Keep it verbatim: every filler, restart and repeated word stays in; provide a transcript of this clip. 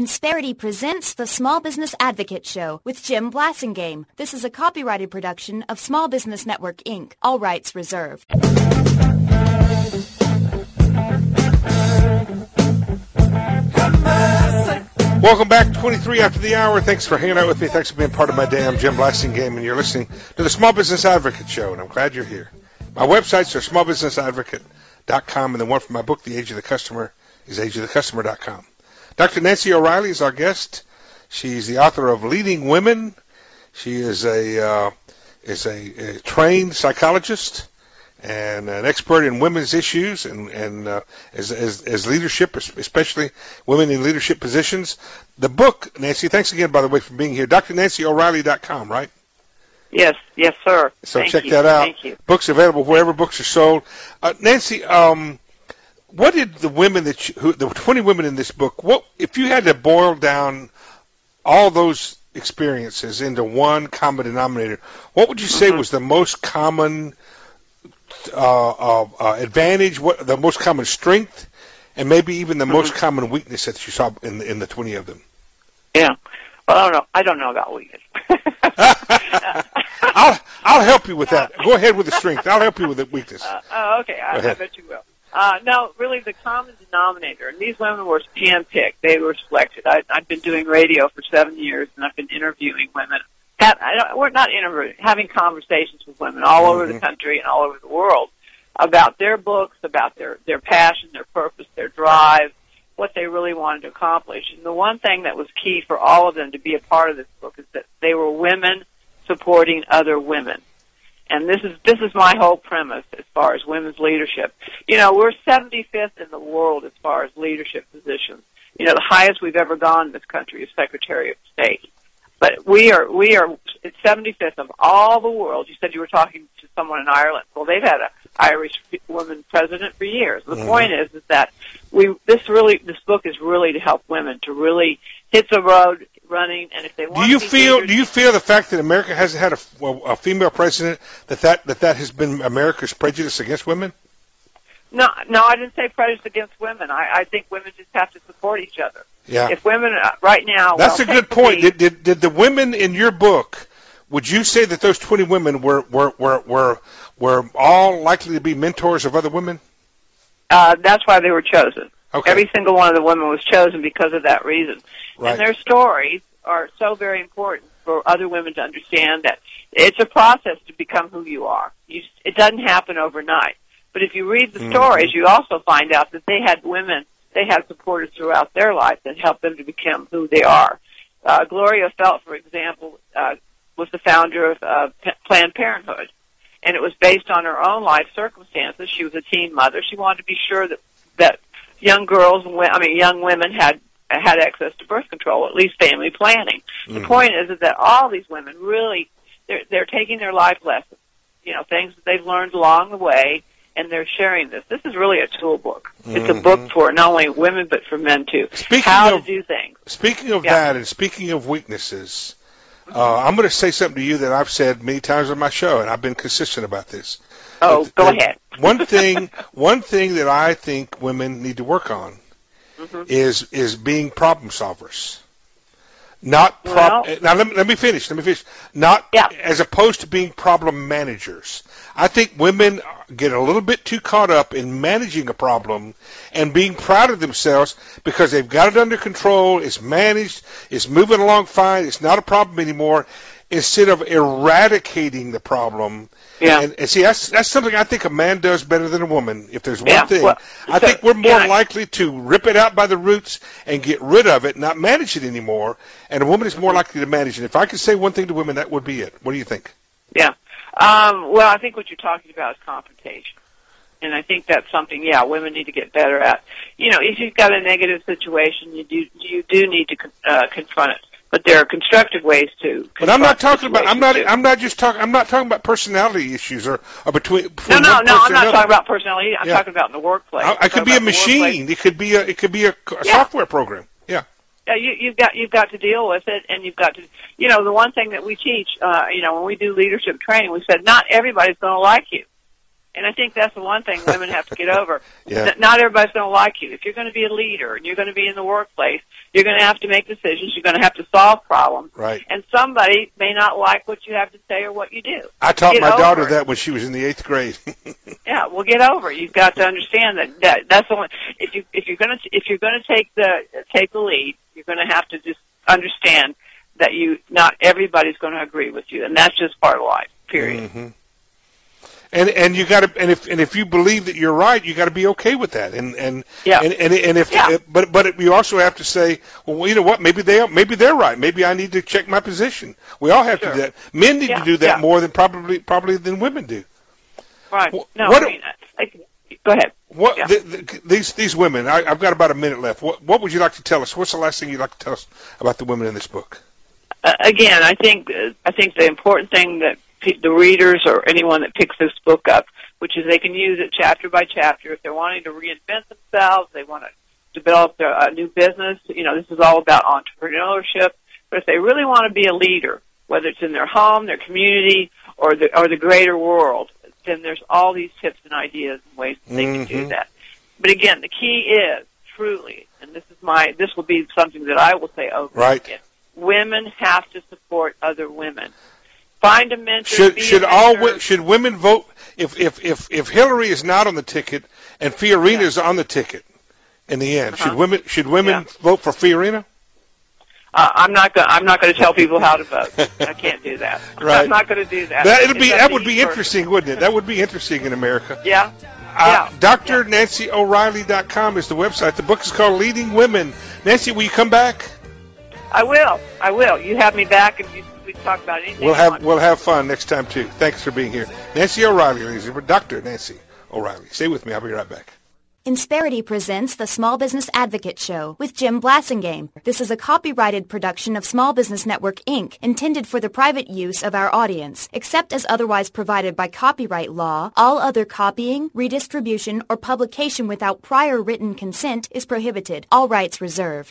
Insperity presents the Small Business Advocate Show with Jim Blasingame. This is a copyrighted production of Small Business Network, Incorporated. All rights reserved. Welcome back, twenty-three after the hour. Thanks for hanging out with me. Thanks for being part of my day. I'm Jim Blasingame, and you're listening to the Small Business Advocate Show, and I'm glad you're here. My websites are small business advocate dot com, and the one for my book, The Age of the Customer, is age of the customer dot com. Doctor Nancy O'Reilly is our guest. She's the author of Leading Women. She is a uh, is a, a trained psychologist and an expert in women's issues and and uh, as, as as leadership, especially women in leadership positions. The book, Nancy, thanks again, by the way, for being here. Dr Nancy O'Reilly dot com, right? Yes, yes, sir. So Thank check you. that out. Thank you. Books available wherever books are sold. Uh, Nancy, um, what did the women that you, who, the twenty women in this book, what if you had to boil down all those experiences into one common denominator, what would you say mm-hmm. was the most common uh, uh, uh, advantage, what the most common strength, and maybe even the mm-hmm. most common weakness that you saw in the, in the twenty of them? Yeah. Well, I don't know. I don't know about weakness. I'll I'll help you with that. Go ahead with the strength. I'll help you with the weakness. Uh, oh, okay. I, I bet you will. Uh, no, really, the common denominator, and these women were handpicked. They were selected. I, I've been doing radio for seven years, and I've been interviewing women. Have, I don't, we're not interviewing, having conversations with women all over mm-hmm. the country and all over the world about their books, about their, their passion, their purpose, their drive, what they really wanted to accomplish. And the one thing that was key for all of them to be a part of this book is that they were women supporting other women. And this is this is my whole premise as far as women's leadership. You know, we're seventy-fifth in the world as far as leadership positions. You know, the highest we've ever gone in this country is Secretary of State. But we are we are it's seventy-fifth of all the world. You said you were talking to someone in Ireland. Well, they've had an Irish woman president for years. The mm-hmm. point is is that we this really this book is really to help women to really hit the road running, and if they want do you to be feel leaders, do you feel the fact that America hasn't had a, well, a female president that, that that that has been America's prejudice against women? No, no, I didn't say prejudice against women. I, I think women just have to support each other. Yeah. If women uh, right now, that's well, a good point. Did, did did the women in your book? Would you say that those twenty women were were were were, were all likely to be mentors of other women? Uh, that's why they were chosen. Okay. Every single one of the women was chosen because of that reason. Right. And their stories are so very important for other women to understand that it's a process to become who you are. You, it doesn't happen overnight. But if you read the mm-hmm. stories, you also find out that they had women, they had supporters throughout their life that helped them to become who they are. Uh, Gloria Felt, for example, uh, was the founder of uh, P- Planned Parenthood. And it was based on her own life circumstances. She was a teen mother. She wanted to be sure that, that young girls, I mean, young women had had access to birth control, at least family planning. Mm-hmm. The point is, is that all these women really, they're, they're taking their life lessons, you know, things that they've learned along the way, and they're sharing this. This is really a tool book. Mm-hmm. It's a book for not only women, but for men, too. Speaking How of, to do things. Speaking of yeah. that, and speaking of weaknesses, uh, I'm going to say something to you that I've said many times on my show, and I've been consistent about this. Oh, but, go uh, ahead. one thing, one thing that I think women need to work on mm-hmm. is is being problem solvers. Not prob- well, now. Let me, let me finish. Let me finish. Not yeah. as opposed to being problem managers. I think women get a little bit too caught up in managing a problem and being proud of themselves because they've got it under control. It's managed. It's moving along fine. It's not a problem anymore. Instead of eradicating the problem. Yeah. And, and see, that's that's something I think a man does better than a woman. If there's one yeah. thing, well, I so, think we're more I, likely to rip it out by the roots and get rid of it, not manage it anymore. And a woman is more likely to manage it. If I could say one thing to women, that would be it. What do you think? Yeah. Um, well, I think what you're talking about is confrontation. And I think that's something, yeah, women need to get better at. You know, if you've got a negative situation, you do you do need to uh, confront it. But there are constructive ways to. But I'm not talking about. I'm not. Too. I'm not just talking. I'm not talking about personality issues or, or between. No, no, no. I'm not talking about personality. I'm yeah. talking about in the workplace. I, I could be a machine. It could be a. It could be a, a yeah. software program. Yeah. Yeah, you, you've got you've got to deal with it, and you've got to. You know, the one thing that we teach. Uh, you know, when we do leadership training, we said not everybody's going to like you. And I think that's the one thing women have to get over. Yeah. Not everybody's going to like you. If you're going to be a leader and you're going to be in the workplace, you're going to have to make decisions. You're going to have to solve problems. Right. And somebody may not like what you have to say or what you do. I taught get my daughter it. that when she was in the eighth grade. Yeah, well, get over it. You've got to understand that, that that's the one. If you if you're going to if you're going to take the take the lead, you're going to have to just understand that you not everybody's going to agree with you, and that's just part of life. Period. Mm-hmm. And and you got to and if and if you believe that you're right, you got to be okay with that. And and yeah. and, and and if yeah. but but you also have to say, well, you know what? Maybe they maybe they're right. Maybe I need to check my position. We all have sure. to do that. Men need yeah. to do that yeah. more than probably probably than women do. Right. No. What, I mean, I, go ahead. What yeah. the, the, these these women? I, I've got about a minute left. What what would you like to tell us? What's the last thing you'd like to tell us about the women in this book? Uh, again, I think uh, I think the important thing that pe- the readers or anyone that picks this book up, which is they can use it chapter by chapter if they're wanting to reinvent themselves, they want to develop their, a new business. You know, this is all about entrepreneurship. But if they really want to be a leader, whether it's in their home, their community, or the or the greater world, then there's all these tips and ideas and ways that they mm-hmm. can do that. But again, the key is truly, and this is my this will be something that I will say over right. again. Women have to support other women. Find a mentor. Should be should a all mentor. should women vote if if if if Hillary is not on the ticket and Fiorina Yeah. is on the ticket in the end? Uh-huh. Should women should women Yeah. vote for Fiorina? Uh, I'm not going. I'm not going to tell people how to vote. I can't do that. Right. I'm not going to do that. That it'd be It's up that to would each be person. interesting, wouldn't it? That would be interesting in America. Yeah. Uh, Yeah. Dr Nancy O'Reilly dot com is the website. The book is called Leading Women. Nancy, will you come back? I will. I will. You have me back, and you, we talk about anything. We'll you have want. we'll have fun next time too. Thanks for being here, Nancy O'Reilly, ladies and gentlemen. Doctor Nancy O'Reilly. Stay with me. I'll be right back. Insperity presents the Small Business Advocate Show with Jim Blassingame. This is a copyrighted production of Small Business Network, Incorporated, intended for the private use of our audience. Except as otherwise provided by copyright law, all other copying, redistribution, or publication without prior written consent is prohibited. All rights reserved.